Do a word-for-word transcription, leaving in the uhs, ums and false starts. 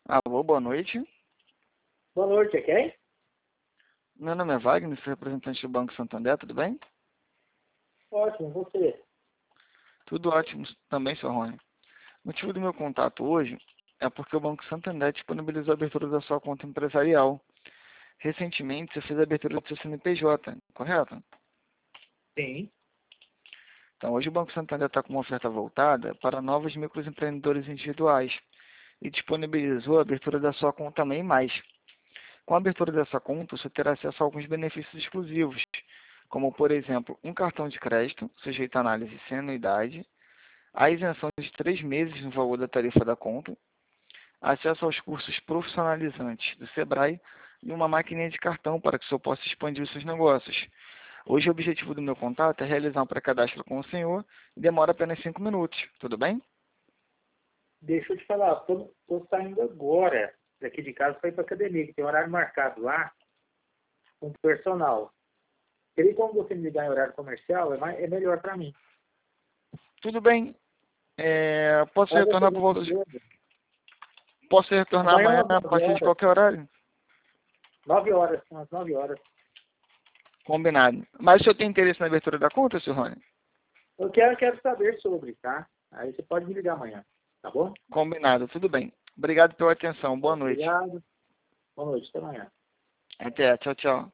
Alô, boa noite. Boa noite, é quem? Meu nome é Wagner, sou representante do Banco Santander, tudo bem? Ótimo, você? Tudo ótimo também, senhor Rony. O motivo do meu contato hoje é porque o Banco Santander disponibilizou a abertura da sua conta empresarial. Recentemente, você fez a abertura do seu C N P J, correto? Sim. Então, hoje o Banco Santander está com uma oferta voltada para novos microempreendedores individuais e disponibilizou a abertura da sua conta MEI Mais. Com a abertura dessa conta, você terá acesso a alguns benefícios exclusivos, como, por exemplo, um cartão de crédito, sujeito à análise sem anuidade, a isenção de três meses no valor da tarifa da conta, acesso aos cursos profissionalizantes do Sebrae e uma maquininha de cartão para que o senhor possa expandir os seus negócios. Hoje o objetivo do meu contato é realizar um pré-cadastro com o senhor e demora apenas cinco minutos, tudo bem? Deixa eu te falar, tô, tô saindo agora daqui de casa para ir para academia, que tem horário marcado lá com o personal. Teria como você me ligar em horário comercial? É, mais, é melhor para mim. Tudo bem. É, posso Mas retornar você por não volta de... entende. Posso retornar Amanhã amanhã umas a nove partir de horas. qualquer horário? Nove horas, umas nove horas. Combinado. Mas o senhor tem interesse na abertura da conta, senhor Rony? Eu quero, quero saber sobre, tá? Aí você pode me ligar amanhã, tá bom? Combinado, tudo bem. Obrigado pela atenção. Boa noite. Obrigado. Boa noite, até amanhã. Até. Tchau, tchau.